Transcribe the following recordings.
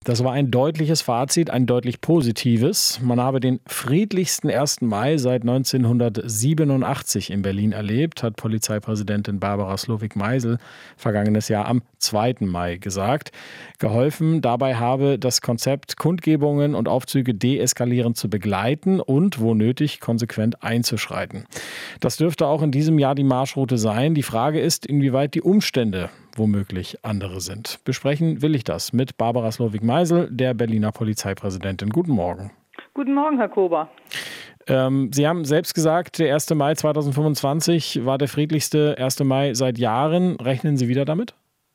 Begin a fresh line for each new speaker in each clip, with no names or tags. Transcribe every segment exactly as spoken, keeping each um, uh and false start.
Das war ein deutliches Fazit, ein deutlich positives. Man habe den friedlichsten ersten Mai seit neunzehnhundertsiebenundachtzig in Berlin erlebt, hat Polizeipräsidentin Barbara Slowik-Meisel vergangenes Jahr am zweiten Mai gesagt. Geholfen dabei habe das Konzept, Kundgebungen und Aufzüge deeskalierend zu begleiten und, wo nötig, konsequent einzuschreiten. Das dürfte auch in diesem Jahr die Marschroute sein. Die Frage ist, inwieweit die Umstände womöglich andere sind. Besprechen will ich das mit Barbara Slowik-Meisel, der Berliner Polizeipräsidentin. Guten Morgen.
Guten Morgen, Herr Kober.
Ähm, Sie haben selbst gesagt, der erste Mai zweitausendfünfundzwanzig war der friedlichste erste Mai seit Jahren. Rechnen Sie wieder damit?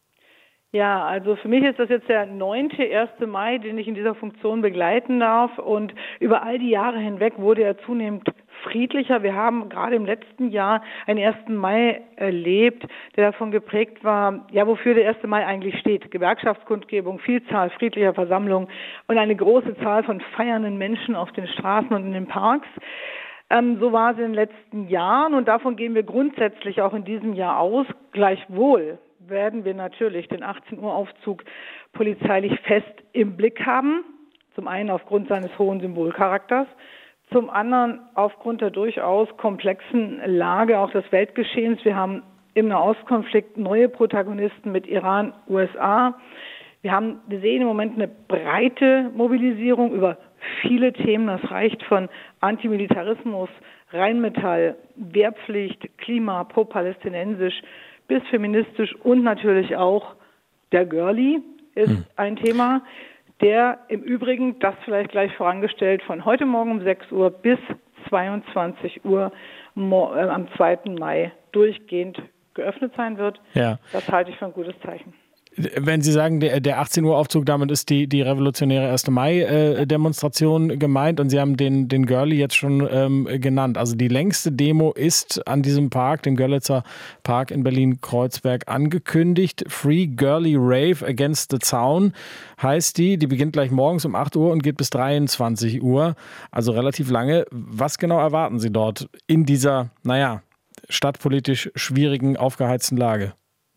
Ja, also für mich ist das jetzt der neunte erste Mai, den ich in dieser Funktion begleiten darf. Und über all die Jahre hinweg wurde er zunehmend friedlicher. Wir haben gerade im letzten Jahr einen ersten Mai erlebt, der davon geprägt war, ja, wofür der erste Mai eigentlich steht. Gewerkschaftskundgebung, Vielzahl friedlicher Versammlungen und eine große Zahl von feiernden Menschen auf den Straßen und in den Parks. Ähm, so war es in den letzten Jahren und davon gehen wir grundsätzlich auch in diesem Jahr aus. Gleichwohl werden wir natürlich den achtzehn Uhr Aufzug polizeilich fest im Blick haben. Zum einen aufgrund seines hohen Symbolcharakters, zum anderen aufgrund der durchaus komplexen Lage auch des Weltgeschehens. Wir haben im Nahostkonflikt neue Protagonisten mit Iran, U S A. Wir haben, wir sehen im Moment eine breite Mobilisierung über viele Themen. Das reicht von Antimilitarismus, Rheinmetall, Wehrpflicht, Klima, pro-palästinensisch bis feministisch und natürlich auch der Girlie ist hm. ein Thema, der im Übrigen, das vielleicht gleich vorangestellt, von heute Morgen um sechs Uhr bis zweiundzwanzig Uhr mo- äh, am zweiten Mai durchgehend geöffnet sein wird.
Ja.
Das halte ich für ein gutes Zeichen.
Wenn Sie sagen, der, der achtzehn Uhr Aufzug, damit ist die, die revolutionäre erste Mai-Demonstration äh, gemeint und Sie haben den, den Girlie jetzt schon ähm, genannt. Also die längste Demo ist an diesem Park, dem Görlitzer Park in Berlin-Kreuzberg, angekündigt. Free Girlie Rave Against the Zaun heißt die. Die beginnt gleich morgens um acht Uhr und geht bis dreiundzwanzig Uhr. Also relativ lange. Was genau erwarten Sie dort in dieser, naja, stadtpolitisch schwierigen, aufgeheizten Lage?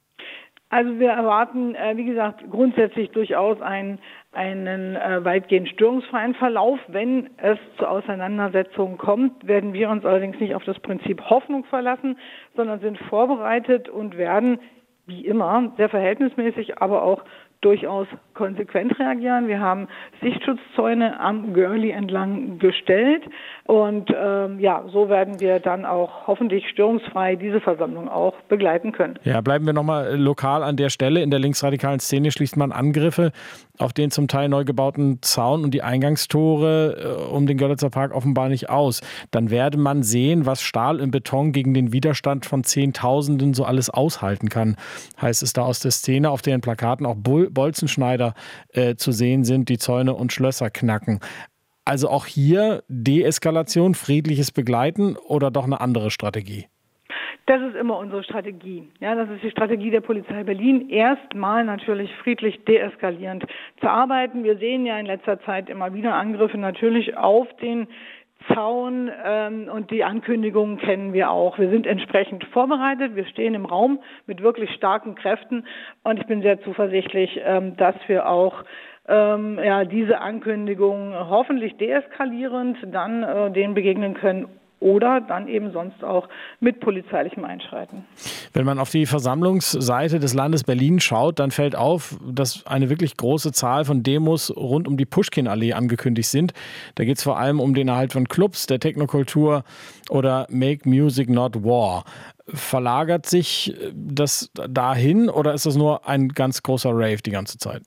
Also wir erwarten, äh, wie gesagt, grundsätzlich durchaus einen, einen äh, weitgehend störungsfreien Verlauf. Wenn es zu Auseinandersetzungen kommt, werden wir uns allerdings nicht auf das Prinzip Hoffnung verlassen, sondern sind vorbereitet und werden, wie immer, sehr verhältnismäßig, aber auch durchaus konsequent reagieren. Wir haben Sichtschutzzäune am Girlie entlang gestellt und ähm, ja, so werden wir dann auch hoffentlich störungsfrei diese Versammlung auch begleiten können.
Ja, bleiben wir nochmal lokal an der Stelle. In der linksradikalen Szene schließt man Angriffe auf den zum Teil neu gebauten Zaun und die Eingangstore äh, um den Görlitzer Park offenbar nicht aus. Dann werde man sehen, was Stahl und Beton gegen den Widerstand von Zehntausenden so alles aushalten kann, heißt es da aus der Szene, auf deren Plakaten auch Bull Bolzenschneider äh, zu sehen sind, die Zäune und Schlösser knacken. Also auch hier Deeskalation, friedliches Begleiten oder doch eine andere Strategie?
Das ist immer unsere Strategie. Ja, das ist die Strategie der Polizei Berlin, erstmal natürlich friedlich deeskalierend zu arbeiten. Wir sehen ja in letzter Zeit immer wieder Angriffe natürlich auf den Zaun ähm, und die Ankündigungen kennen wir auch. Wir sind entsprechend vorbereitet, wir stehen im Raum mit wirklich starken Kräften und ich bin sehr zuversichtlich, ähm, dass wir auch ähm, ja, diese Ankündigungen hoffentlich deeskalierend dann äh, denen begegnen können oder dann eben sonst auch mit polizeilichem Einschreiten.
Wenn man auf die Versammlungsseite des Landes Berlin schaut, dann fällt auf, dass eine wirklich große Zahl von Demos rund um die Puschkin-Allee angekündigt sind. Da geht es vor allem um den Erhalt von Clubs, der Technokultur oder Make Music Not War. Verlagert sich das dahin oder ist das nur ein ganz großer Rave die ganze Zeit?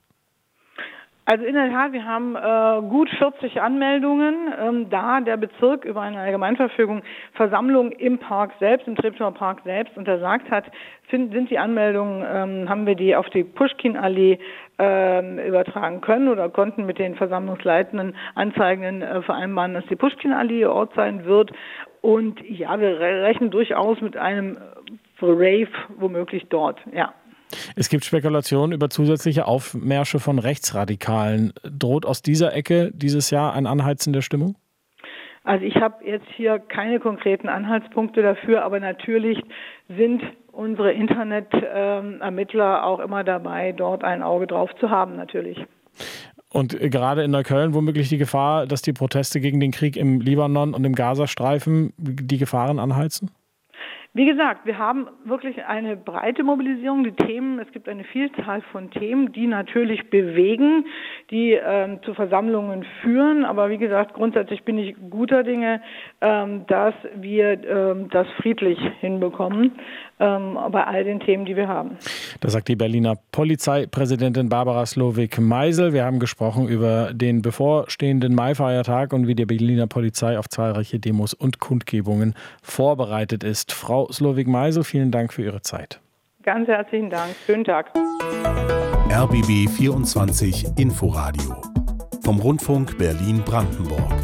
Also in der Tat, wir haben äh, gut vierzig Anmeldungen, ähm, da der Bezirk über eine Allgemeinverfügung Versammlungen im Park selbst, im Treptower Park selbst untersagt hat, sind, sind die Anmeldungen, ähm, haben wir die auf die Puschkin-Allee äh, übertragen können oder konnten mit den Versammlungsleitenden, Anzeigenden äh, vereinbaren, dass die Puschkin-Allee Ort sein wird. Und ja, wir rechnen durchaus mit einem Rave womöglich dort, ja.
Es gibt Spekulationen über zusätzliche Aufmärsche von Rechtsradikalen. Droht aus dieser Ecke dieses Jahr ein Anheizen der Stimmung?
Also ich habe jetzt hier keine konkreten Anhaltspunkte dafür, aber natürlich sind unsere Internetermittler auch immer dabei, dort ein Auge drauf zu haben, natürlich.
Und gerade in Neukölln womöglich die Gefahr, dass die Proteste gegen den Krieg im Libanon und im Gazastreifen die Gefahren anheizen?
Wie gesagt, wir haben wirklich eine breite Mobilisierung. Die Themen, es gibt eine Vielzahl von Themen, die natürlich bewegen, die ähm, zu Versammlungen führen. Aber wie gesagt, grundsätzlich bin ich guter Dinge, ähm, dass wir ähm, das friedlich hinbekommen ähm, bei all den Themen, die wir haben.
Das sagt die Berliner Polizeipräsidentin Barbara Slowik-Meisel. Wir haben gesprochen über den bevorstehenden Maifeiertag und wie die Berliner Polizei auf zahlreiche Demos und Kundgebungen vorbereitet ist. Frau Slowik-Meisel, vielen Dank für Ihre Zeit.
Ganz herzlichen Dank. Schönen Tag.
R B B vierundzwanzig Inforadio vom Rundfunk Berlin-Brandenburg.